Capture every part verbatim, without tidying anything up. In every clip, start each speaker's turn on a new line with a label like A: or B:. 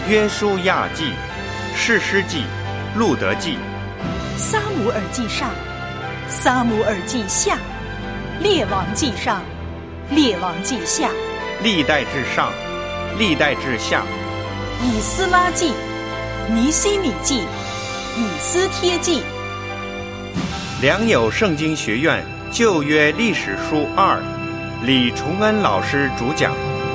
A: 约书亚记、士师记、路得记、
B: 撒母耳记上、撒母耳记下、列王记上、列王记下、
A: 历代志上、历代志下、
B: 以斯拉记、尼希米记、以斯帖记。
A: 良友圣经学院旧约历史书二，李崇恩老师主讲。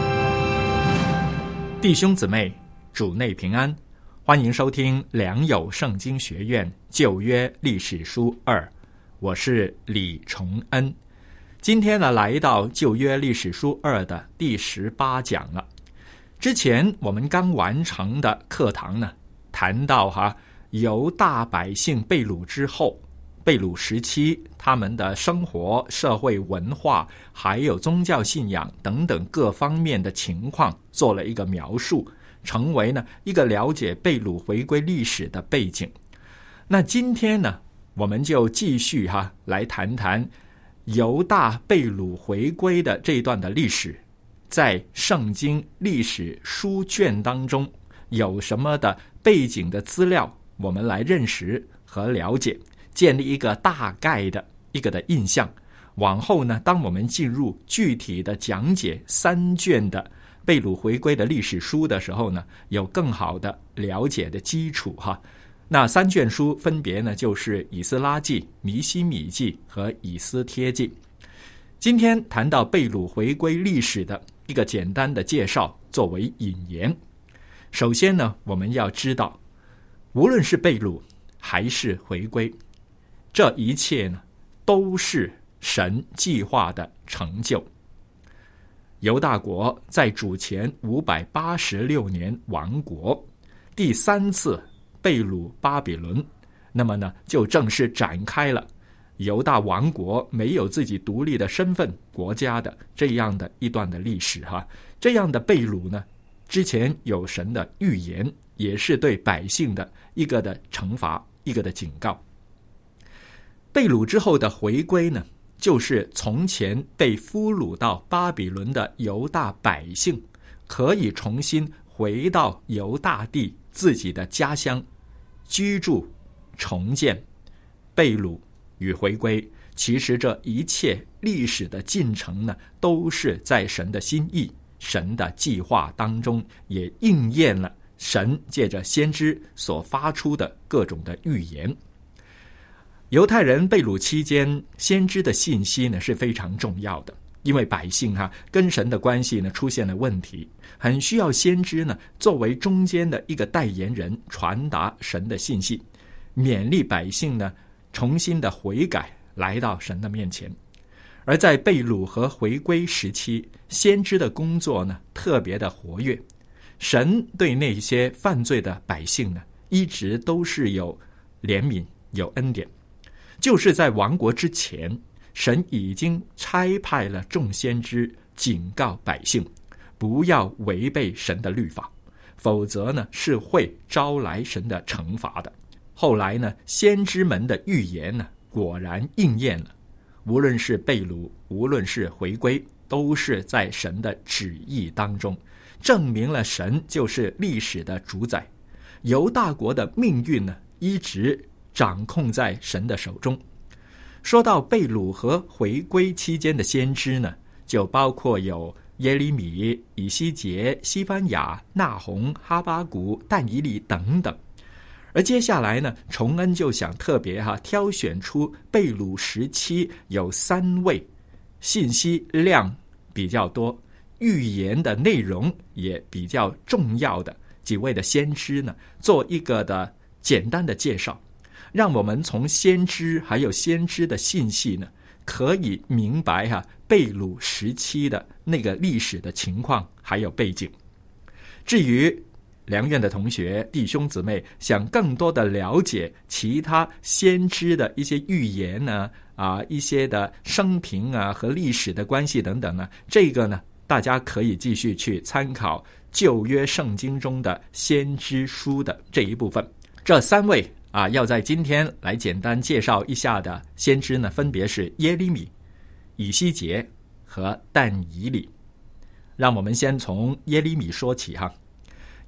C: 弟兄姊妹，主内平安，欢迎收听良友圣经学院旧约历史书二，我是李崇恩。今天呢，来到旧约历史书二的第十八讲了。之前我们刚完成的课堂呢，谈到哈犹大百姓被掳之后，被掳时期他们的生活、社会文化还有宗教信仰等等各方面的情况做了一个描述，成为呢一个了解被掳回归历史的背景。那今天呢，我们就继续哈来谈谈犹大被掳回归的这一段的历史，在圣经历史书卷当中有什么的背景的资料，我们来认识和了解，建立一个大概的一个的印象。往后呢，当我们进入具体的讲解三卷的被掳回归的历史书的时候呢，有更好的了解的基础哈。那三卷书分别呢，就是以斯拉记、尼希米记和以斯帖记。今天谈到被掳回归历史的一个简单的介绍，作为引言。首先呢，我们要知道，无论是被掳还是回归，这一切呢，都是神计划的成就。犹大国在主前五百八十六年亡国，第三次被掳巴比伦，那么呢，就正式展开了犹大王国没有自己独立的身份国家的这样的一段的历史哈。这样的被掳呢，之前有神的预言，也是对百姓的一个的惩罚，一个的警告。被掳之后的回归呢，就是从前被俘虏到巴比伦的犹大百姓可以重新回到犹大地自己的家乡居住重建。被掳与回归，其实这一切历史的进程呢，都是在神的心意、神的计划当中，也应验了神借着先知所发出的各种的预言。犹太人被掳期间，先知的信息呢是非常重要的，因为百姓哈、啊、跟神的关系呢出现了问题，很需要先知呢作为中间的一个代言人，传达神的信息，勉励百姓呢重新的悔改，来到神的面前。而在被掳和回归时期，先知的工作呢特别的活跃，神对那些犯罪的百姓呢一直都是有怜悯有恩典。就是在亡国之前，神已经差派了众先知警告百姓不要违背神的律法，否则呢是会招来神的惩罚的。后来呢，先知们的预言呢果然应验了，无论是被掳，无论是回归，都是在神的旨意当中，证明了神就是历史的主宰。犹大国的命运呢一直掌控在神的手中。说到被掳和回归期间的先知呢，就包括有耶利米、以西结、西番雅、纳鸿、哈巴谷、但以理等等。而接下来呢，崇恩就想特别哈挑选出被掳时期有三位信息量比较多、预言的内容也比较重要的几位的先知呢，做一个的简单的介绍，让我们从先知还有先知的信息呢，可以明白哈、啊、被掳时期的那个历史的情况还有背景。至于良院的同学弟兄姊妹想更多的了解其他先知的一些预言呢啊一些的生平啊和历史的关系等等呢，这个呢大家可以继续去参考旧约圣经中的先知书的这一部分。这三位啊，要在今天来简单介绍一下的先知呢，分别是耶利米、以西结和但以理。让我们先从耶利米说起哈。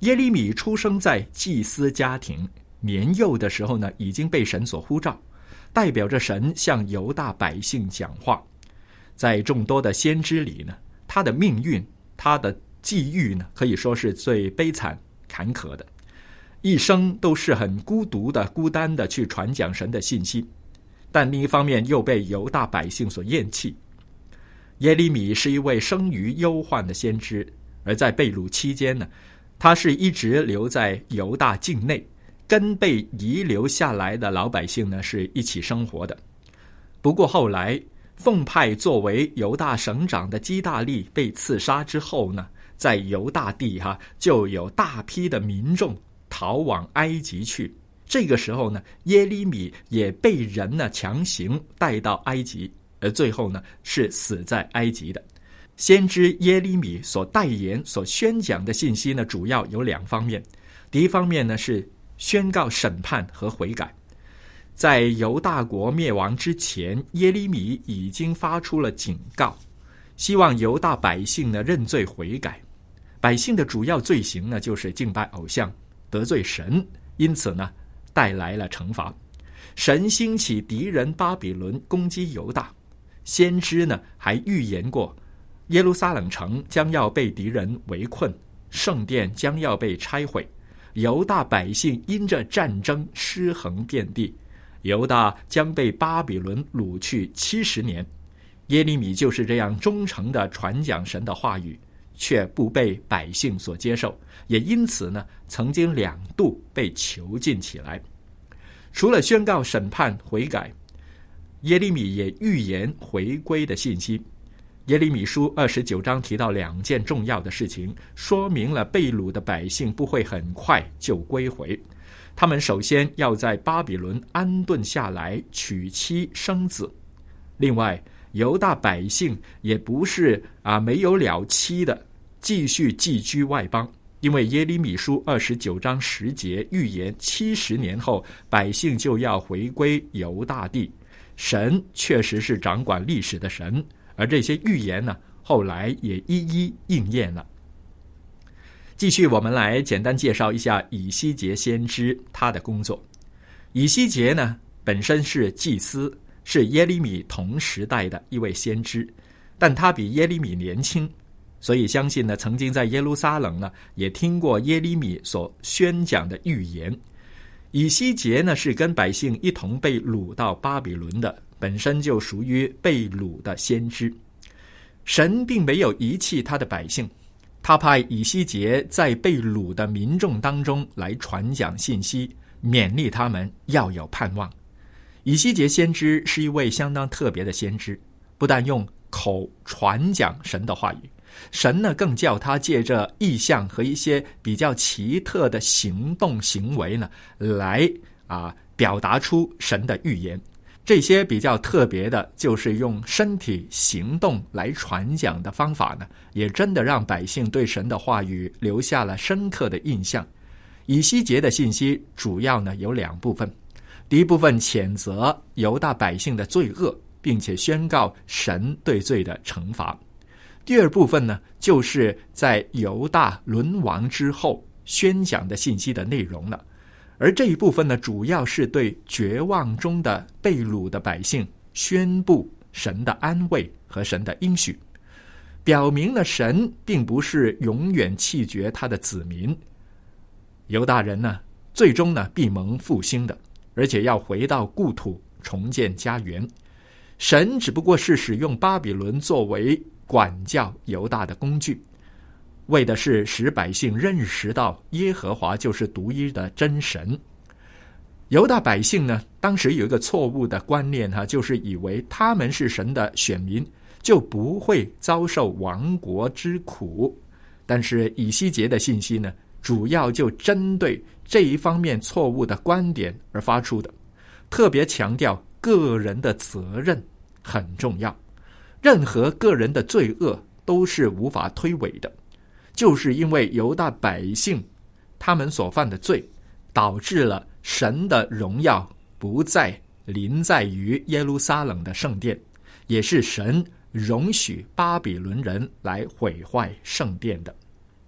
C: 耶利米出生在祭司家庭，年幼的时候呢，已经被神所呼召，代表着神向犹大百姓讲话。在众多的先知里呢，他的命运，他的际遇呢，可以说是最悲惨坎坷的，一生都是很孤独的、孤单的去传讲神的信息，但另一方面又被犹大百姓所厌弃。耶利米是一位生于忧患的先知，而在被掳期间呢，他是一直留在犹大境内，跟被遗留下来的老百姓呢是一起生活的。不过后来奉派作为犹大省长的基大利被刺杀之后呢，在犹大地哈、啊、就有大批的民众逃往埃及去。这个时候呢，耶利米也被人呢强行带到埃及，而最后呢是死在埃及的。先知耶利米所代言、所宣讲的信息呢，主要有两方面。第一方面呢是宣告审判和悔改。在犹大国灭亡之前，耶利米已经发出了警告，希望犹大百姓呢认罪悔改。百姓的主要罪行呢就是敬拜偶像、得罪神，因此呢带来了惩罚。神兴起敌人巴比伦攻击犹大，先知呢还预言过耶路撒冷城将要被敌人围困，圣殿将要被拆毁，犹大百姓因着战争尸横遍地，犹大将被巴比伦掳去七十年。耶利米就是这样忠诚地传讲神的话语，却不被百姓所接受，也因此呢，曾经两度被囚禁起来。除了宣告审判悔改，耶利米也预言回归的信息。耶利米书二十九章提到两件重要的事情，说明了被掳的百姓不会很快就归回。他们首先要在巴比伦安顿下来，娶妻生子。另外，犹大百姓也不是啊没有了期的继续寄居外邦，因为耶利米书二十九章十节预言七十年后百姓就要回归犹大地。神确实是掌管历史的神，而这些预言呢，后来也一一应验了。继续，我们来简单介绍一下以西结先知他的工作。以西结呢，本身是祭司，是耶利米同时代的一位先知，但他比耶利米年轻，所以相信呢，曾经在耶路撒冷呢，也听过耶利米所宣讲的预言。以西结呢，是跟百姓一同被掳到巴比伦的，本身就属于被掳的先知。神并没有遗弃他的百姓，他派以西结在被掳的民众当中来传讲信息，勉励他们要有盼望。以西结先知是一位相当特别的先知，不但用口传讲神的话语，神呢更叫他借着异象和一些比较奇特的行动行为呢，来啊表达出神的预言。这些比较特别的，就是用身体行动来传讲的方法呢，也真的让百姓对神的话语留下了深刻的印象。以西结的信息主要呢有两部分，第一部分谴责犹大百姓的罪恶，并且宣告神对罪的惩罚。第二部分呢，就是在犹大沦亡之后宣讲的信息的内容了。而这一部分呢，主要是对绝望中的被掳的百姓宣布神的安慰和神的应许，表明了神并不是永远弃绝他的子民。犹大人呢，最终呢必蒙复兴的，而且要回到故土重建家园。神只不过是使用巴比伦作为管教犹大的工具，为的是使百姓认识到耶和华就是独一的真神。犹大百姓呢，当时有一个错误的观念哈，就是以为他们是神的选民，就不会遭受亡国之苦。但是以西结的信息呢，主要就针对这一方面错误的观点而发出的，特别强调个人的责任很重要，任何个人的罪恶都是无法推诿的。就是因为犹大百姓他们所犯的罪，导致了神的荣耀不再临在于耶路撒冷的圣殿，也是神容许巴比伦人来毁坏圣殿的。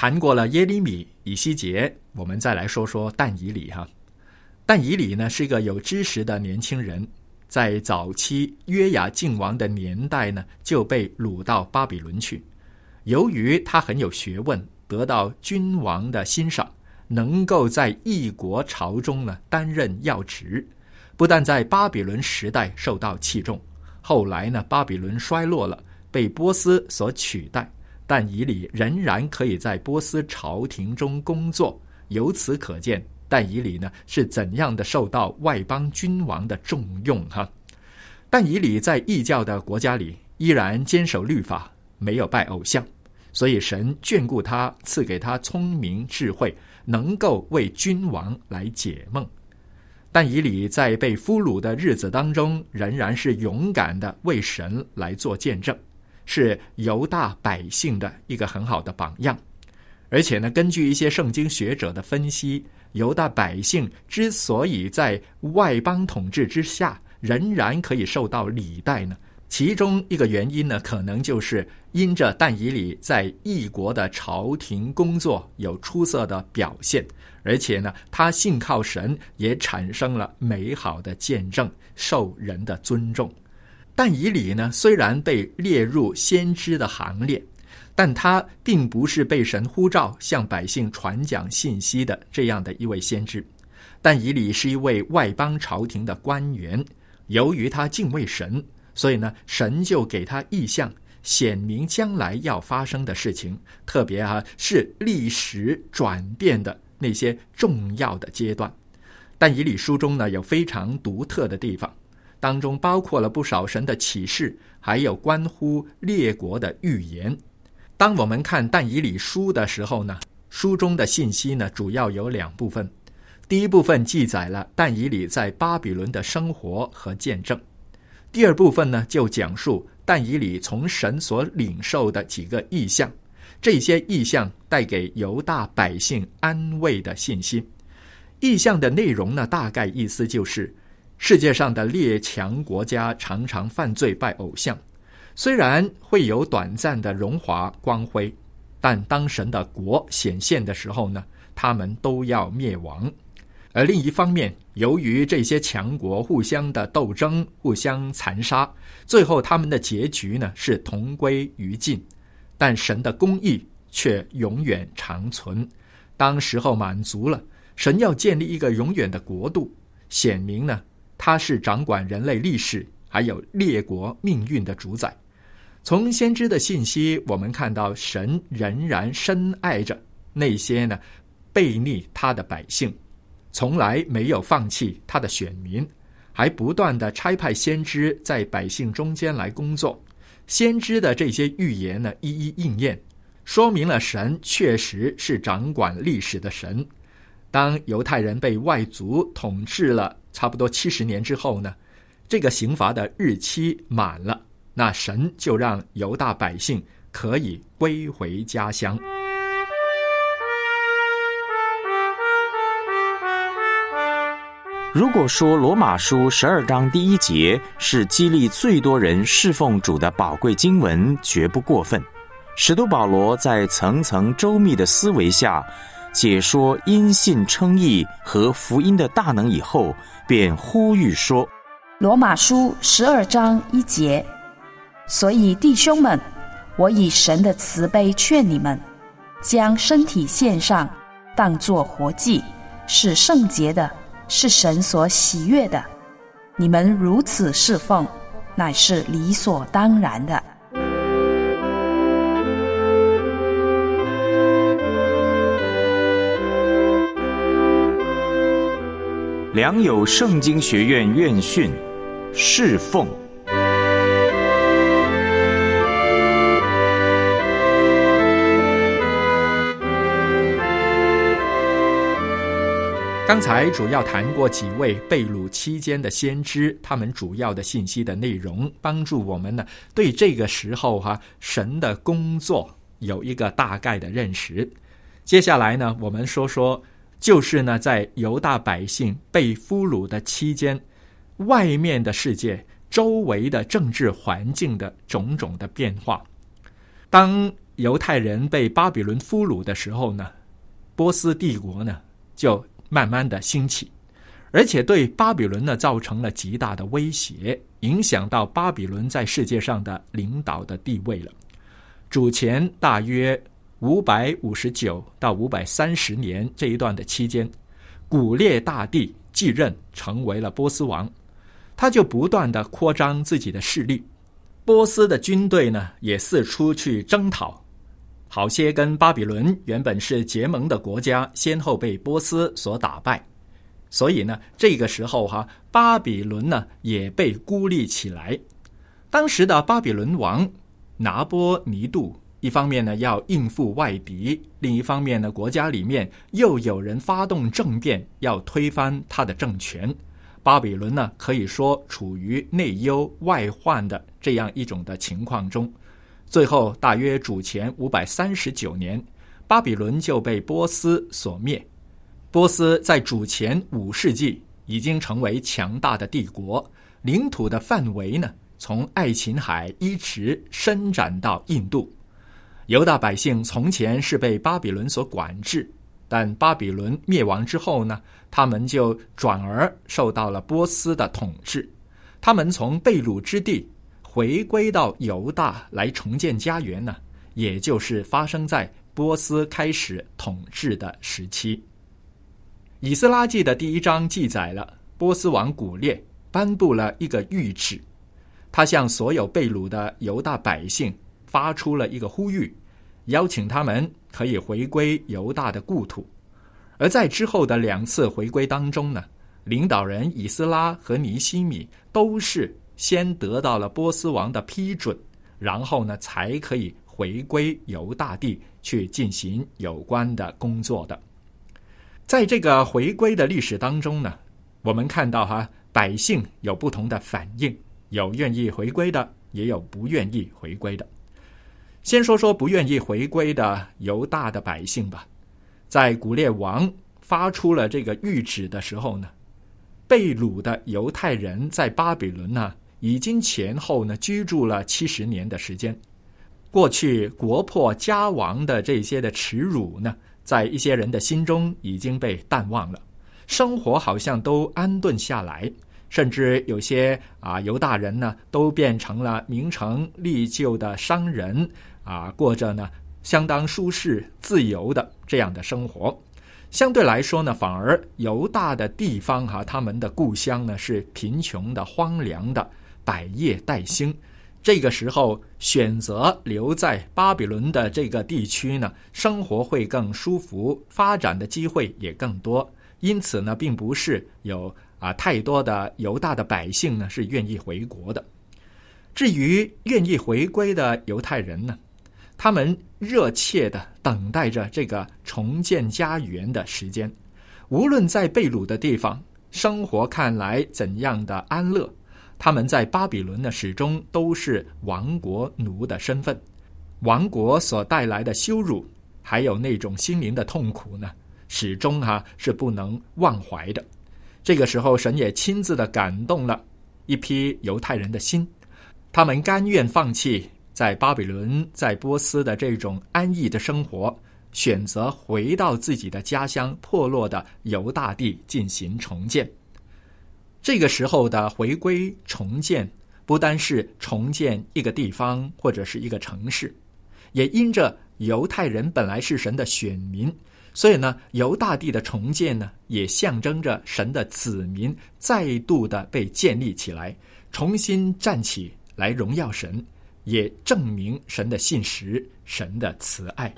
C: 谈过了耶利米、以西结，我们再来说说但以理哈。但以理呢是一个有知识的年轻人，在早期约雅敬王的年代呢就被掳到巴比伦去。由于他很有学问，得到君王的欣赏，能够在异国朝中呢担任要职，不但在巴比伦时代受到器重，后来呢巴比伦衰落了，被波斯所取代，但以理仍然可以在波斯朝廷中工作。由此可见，但以理呢是怎样的受到外邦君王的重用哈。但以理在异教的国家里依然坚守律法，没有拜偶像，所以神眷顾他，赐给他聪明智慧，能够为君王来解梦。但以理在被俘虏的日子当中，仍然是勇敢的为神来做见证，是犹大百姓的一个很好的榜样。而且呢，根据一些圣经学者的分析，犹大百姓之所以在外邦统治之下仍然可以受到礼待呢，其中一个原因呢，可能就是因着但以理在异国的朝廷工作有出色的表现，而且呢，他信靠神，也产生了美好的见证，受人的尊重。但以理呢，虽然被列入先知的行列，但他并不是被神呼召向百姓传讲信息的这样的一位先知。但以理是一位外邦朝廷的官员，由于他敬畏神，所以呢，神就给他异象，显明将来要发生的事情，特别啊是历史转变的那些重要的阶段。但以理书中呢有非常独特的地方，当中包括了不少神的启示，还有关乎列国的预言。当我们看但以理书的时候呢，书中的信息呢主要有两部分。第一部分记载了但以理在巴比伦的生活和见证，第二部分呢就讲述但以理从神所领受的几个异象，这些异象带给犹大百姓安慰的信息。异象的内容呢，大概意思就是世界上的列强国家常常犯罪拜偶像，虽然会有短暂的荣华光辉，但当神的国显现的时候呢，他们都要灭亡。而另一方面，由于这些强国互相的斗争，互相残杀，最后他们的结局呢是同归于尽，但神的公义却永远长存。当时候满足了，神要建立一个永远的国度，显明呢他是掌管人类历史还有列国命运的主宰。从先知的信息，我们看到神仍然深爱着那些呢悖逆他的百姓，从来没有放弃他的选民，还不断的差派先知在百姓中间来工作。先知的这些预言呢一一应验，说明了神确实是掌管历史的神。当犹太人被外族统治了差不多七十年之后呢，这个刑罚的日期满了，那神就让犹大百姓可以归回家乡。
D: 如果说罗马书十二章第一节是激励最多人侍奉主的宝贵经文，绝不过分。使徒保罗在层层周密的思维下解说因信称义和福音的大能以后，便呼吁说，
E: 罗马书十二章一节，所以弟兄们，我以神的慈悲劝你们，将身体献上，当作活祭，是圣洁的，是神所喜悦的。你们如此侍奉，乃是理所当然的。
D: 良友圣经学院院训，侍奉。
C: 刚才主要谈过几位被掳期间的先知，他们主要的信息的内容，帮助我们呢对这个时候哈、啊、神的工作有一个大概的认识。接下来呢，我们说说就是呢在犹大百姓被俘虏的期间，外面的世界周围的政治环境的种种的变化。当犹太人被巴比伦俘虏的时候呢，波斯帝国呢就慢慢的兴起，而且对巴比伦呢造成了极大的威胁，影响到巴比伦在世界上的领导的地位了。主前大约五百五十九到五百三十年这一段的期间，古列大帝继任成为了波斯王，他就不断的扩张自己的势力。波斯的军队呢也四处去征讨，好些跟巴比伦原本是结盟的国家先后被波斯所打败，所以呢这个时候哈，巴比伦呢也被孤立起来。当时的巴比伦王拿波尼度一方面呢要应付外敌，另一方面呢国家里面又有人发动政变要推翻他的政权，巴比伦呢可以说处于内忧外患的这样一种的情况中。最后大约主前五百三十九年，巴比伦就被波斯所灭。波斯在主前五世纪已经成为强大的帝国，领土的范围呢从爱琴海一直伸展到印度。犹大百姓从前是被巴比伦所管制，但巴比伦灭亡之后呢，他们就转而受到了波斯的统治。他们从被掳之地回归到犹大来重建家园呢，也就是发生在波斯开始统治的时期。以斯拉记的第一章记载了波斯王古列颁布了一个谕旨，他向所有被掳的犹大百姓发出了一个呼吁，邀请他们可以回归犹大的故土。而在之后的两次回归当中呢，领导人以斯拉和尼希米都是先得到了波斯王的批准，然后呢才可以回归犹大地去进行有关的工作的。在这个回归的历史当中呢，我们看到哈，百姓有不同的反应，有愿意回归的，也有不愿意回归的。先说说不愿意回归的犹大的百姓吧。在古列王发出了这个谕旨的时候呢，被掳的犹太人在巴比伦呢已经前后呢居住了七十年的时间。过去国破家亡的这些的耻辱呢，在一些人的心中已经被淡忘了，生活好像都安顿下来，甚至有些啊犹大人呢都变成了名成利就的商人啊，过着呢相当舒适自由的这样的生活。相对来说呢，反而犹大的地方哈、啊，他们的故乡呢是贫穷的、荒凉的，百业待兴。这个时候选择留在巴比伦的这个地区呢，生活会更舒服，发展的机会也更多。因此呢，并不是有啊太多的犹大的百姓呢是愿意回国的。至于愿意回归的犹太人呢，他们热切地等待着这个重建家园的时间。无论在被掳的地方生活看来怎样的安乐，他们在巴比伦呢始终都是亡国奴的身份。亡国所带来的羞辱，还有那种心灵的痛苦呢，始终哈、啊、是不能忘怀的。这个时候，神也亲自的感动了一批犹太人的心，他们甘愿放弃在巴比伦、在波斯的这种安逸的生活，选择回到自己的家乡破落的犹大地进行重建。这个时候的回归重建，不单是重建一个地方或者是一个城市，也因着犹太人本来是神的选民，所以呢，犹大地的重建呢，也象征着神的子民再度的被建立起来，重新站起来荣耀神，也证明神的信实，神的慈爱。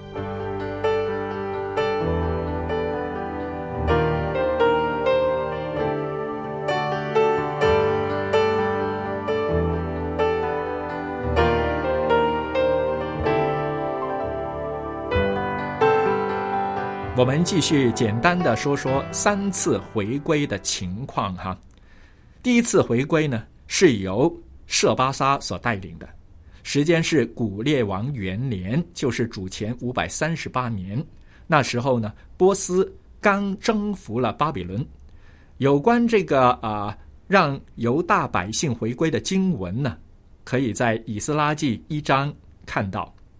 C: 我们继续简单的说说三次回归的情况哈。第一次回归呢，是由舍巴沙所带领的，时间是古列王元年，就是主前五百三十八年。那时候呢，波斯刚征服了巴比伦。有关这个啊、呃、让犹大百姓回归的经文呢，可以在以斯拉记一章看到。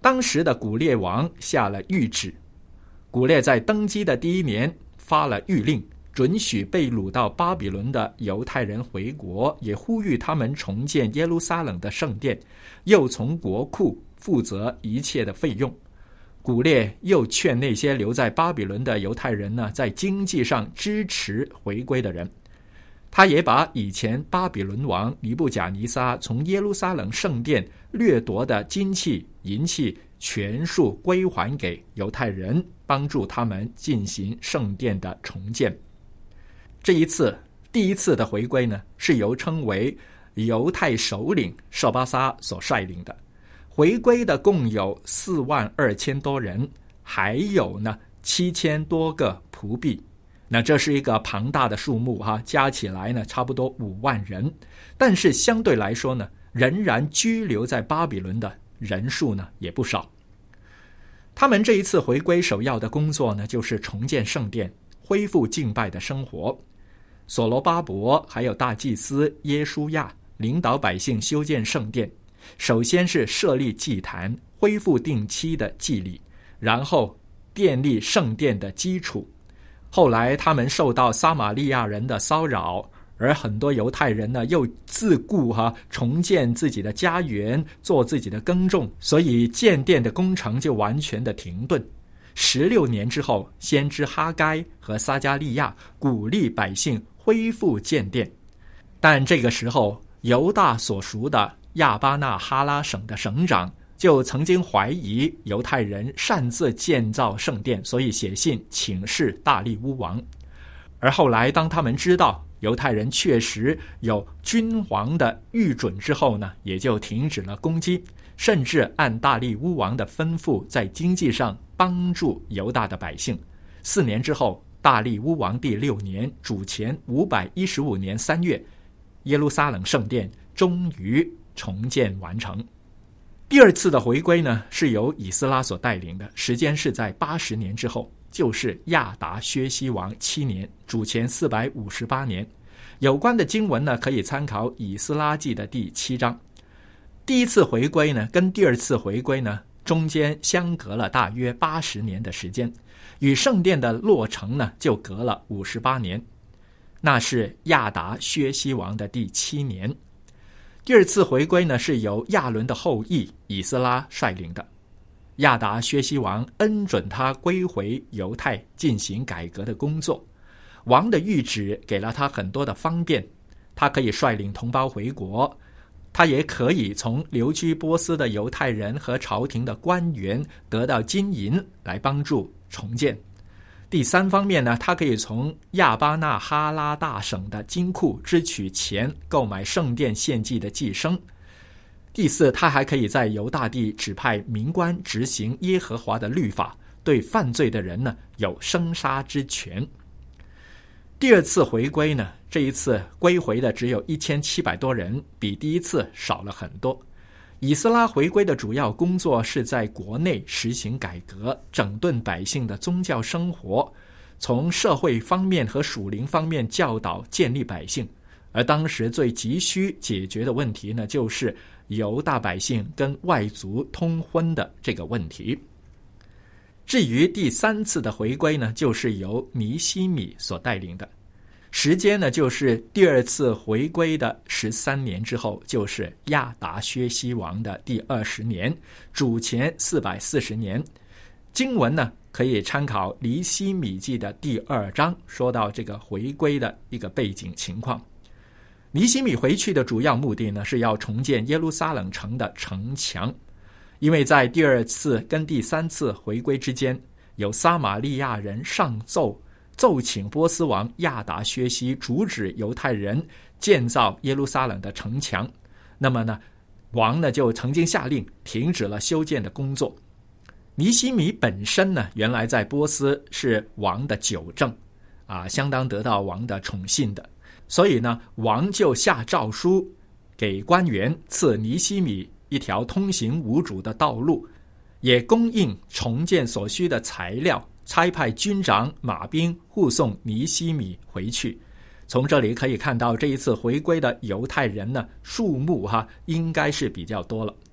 C: 当时的古列王下了谕旨，古列在登基的第一年发了谕令，准许被掳到巴比伦的犹太人回国，也呼吁他们重建耶路撒冷的圣殿，又从国库负责一切的费用。古列又劝那些留在巴比伦的犹太人呢，在经济上支持回归的人。他也把以前巴比伦王尼布甲尼撒从耶路撒冷圣殿掠夺的金器银器全数归还给犹太人，帮助他们进行圣殿的重建。这一次第一次的回归呢，是由称为犹太首领舍巴撒所率领的。回归的共有四万二千多人，还有呢七千多个仆婢。那这是一个庞大的数目哈，加起来呢差不多五万人。但是相对来说呢，仍然居留在巴比伦的人数呢也不少。他们这一次回归首要的工作呢，就是重建圣殿，恢复敬拜的生活。所罗巴伯还有大祭司耶书亚领导百姓修建圣殿，首先是设立祭坛，恢复定期的祭礼，然后奠立圣殿的基础。后来他们受到撒玛利亚人的骚扰，而很多犹太人呢又自顾哈、啊、重建自己的家园，做自己的耕种，所以建殿的工程就完全的停顿。十六年之后，先知哈该和撒迦利亚鼓励百姓恢复建殿，但这个时候犹大所属的亚巴纳哈拉省的省长就曾经怀疑犹太人擅自建造圣殿，所以写信请示大利乌王。而后来当他们知道犹太人确实有君王的谕准之后呢，也就停止了攻击，甚至按大利乌王的吩咐在经济上帮助犹大的百姓。四年之后，大利乌王第六年主前五百一十五年三月，耶路撒冷圣殿终于重建完成。第二次的回归呢，是由以斯拉所带领的，时间是在八十年之后，就是亚达薛西王七年，主前四百五十八年。有关的经文呢，可以参考以斯拉记的第七章。第一次回归呢，跟第二次回归呢，中间相隔了大约八十年的时间，与圣殿的落成呢，就隔了五十八年。那是亚达薛西王的第七年。第二次回归呢，是由亚伦的后裔以斯拉率领的。亚达薛西王恩准他归回犹太进行改革的工作，王的谕旨给了他很多的方便，他可以率领同胞回国，他也可以从流居波斯的犹太人和朝廷的官员得到金银来帮助重建。第三方面呢，他可以从亚巴纳哈拉大省的金库支取钱，购买圣殿献祭的祭牲。第四，他还可以在犹大地指派民官执行耶和华的律法，对犯罪的人呢有生杀之权。第二次回归呢，这一次归回的只有一千七百多人，比第一次少了很多。以斯拉回归的主要工作是在国内实行改革，整顿百姓的宗教生活，从社会方面和属灵方面教导建立百姓。而当时最急需解决的问题呢，就是犹大百姓跟外族通婚的这个问题。至于第三次的回归呢，就是由尼希米所带领的，时间呢就是第二次回归的十三年之后，就是亚达薛西王的第二十年，主前四百四十年。经文呢可以参考尼希米记的第二章，说到这个回归的一个背景情况。尼希米回去的主要目的呢，是要重建耶路撒冷城的城墙，因为在第二次跟第三次回归之间，有撒玛利亚人上奏奏请波斯王亚达薛西阻止犹太人建造耶路撒冷的城墙，那么呢，王呢就曾经下令停止了修建的工作。尼希米本身呢，原来在波斯是王的九正啊，相当得到王的宠信的，所以呢，王就下诏书给官员，赐尼希米一条通行无阻的道路，也供应重建所需的材料，差派军长马兵护送尼希米回去。从这里可以看到，这一次回归的犹太人呢，数目哈应该是比较多了。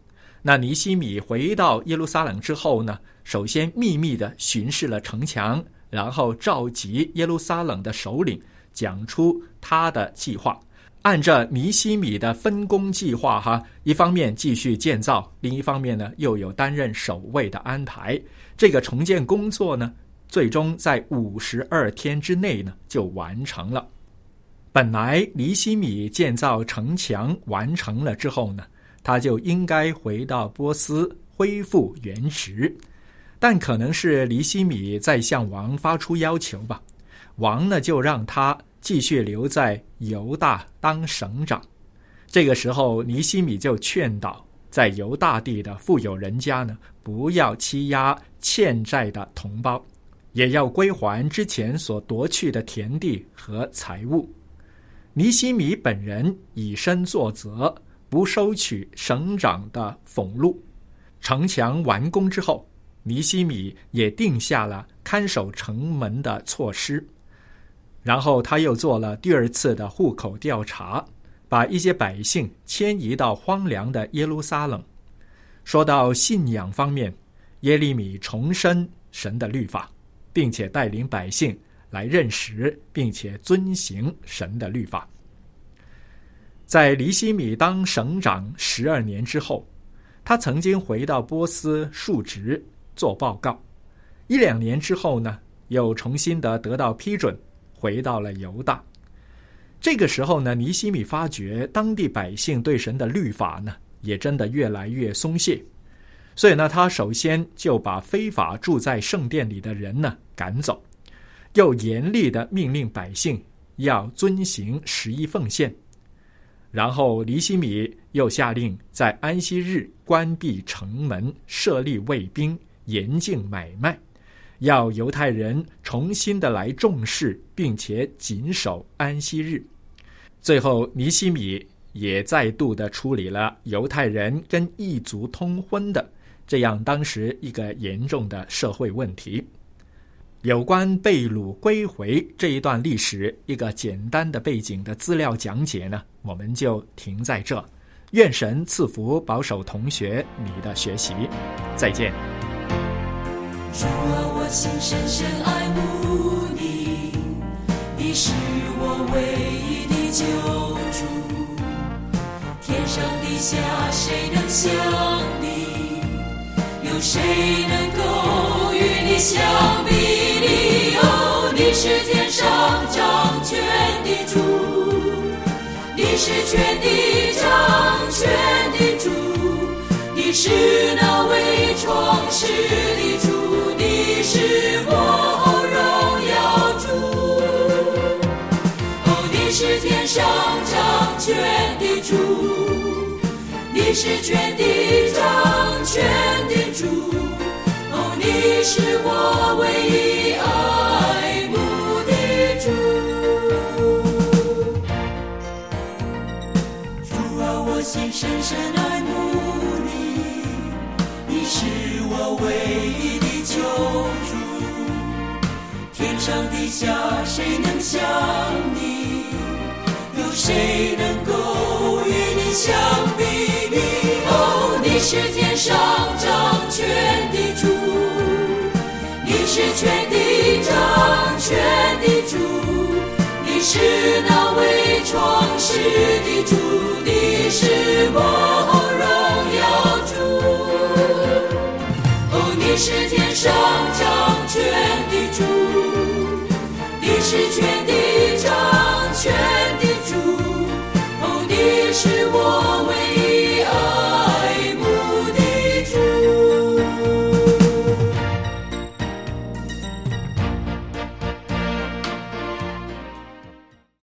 C: 那尼希米回到耶路撒冷之后呢，首先秘密地巡视了城墙，然后召集耶路撒冷的首领，讲出他的计划。按照尼希米的分工计划哈，一方面继续建造，另一方面呢又有担任守卫的安排。这个重建工作呢，最终在五十二天之内呢就完成了。本来尼希米建造城墙完成了之后呢，他就应该回到波斯恢复原职，但可能是尼希米在向王发出要求吧，王呢就让他继续留在犹大当省长。这个时候尼希米就劝导在犹大地的富有人家呢，不要欺压欠债的同胞，也要归还之前所夺去的田地和财物。尼希米本人以身作则，不收取省长的俸禄。城墙完工之后，尼希米也定下了看守城门的措施。然后他又做了第二次的户口调查，把一些百姓迁移到荒凉的耶路撒冷。说到信仰方面，耶利米重申神的律法，并且带领百姓来认识并且遵行神的律法。在尼希米当省长十二年之后，他曾经回到波斯述职做报告。一两年之后呢，又重新的得到批准，回到了犹大。这个时候呢，尼希米发觉当地百姓对神的律法呢，也真的越来越松懈。所以呢，他首先就把非法住在圣殿里的人呢赶走，又严厉的命令百姓要遵行十一奉献。然后尼希米又下令在安息日关闭城门，设立卫兵，严禁买卖，要犹太人重新的来重视并且谨守安息日。最后尼希米也再度的处理了犹太人跟异族通婚的这样当时一个严重的社会问题。有关被掳归回这一段历史一个简单的背景的资料讲解呢，我们就停在这。愿神赐福保守同学你的学习，再见。
F: 主啊，我心深深爱慕你，你是我唯一的救主，天上地下谁能像你，有谁能够与你相比拟？哦，你是天上掌权的主，你是全地掌权的主，你是那为创世的主，你是我荣耀主。哦，你是天上掌权的主，你是全地掌权的主。哦，你是我唯一爱慕的主。主啊，我心深深爱慕你，你是我唯一的救主，天上地下谁能像你，有谁能够与你相比拟？哦，你是天上掌权的主，你是全地掌权的主，你是那为创世的主，你是我荣耀主。哦，你是天上掌权的主，你是全地掌权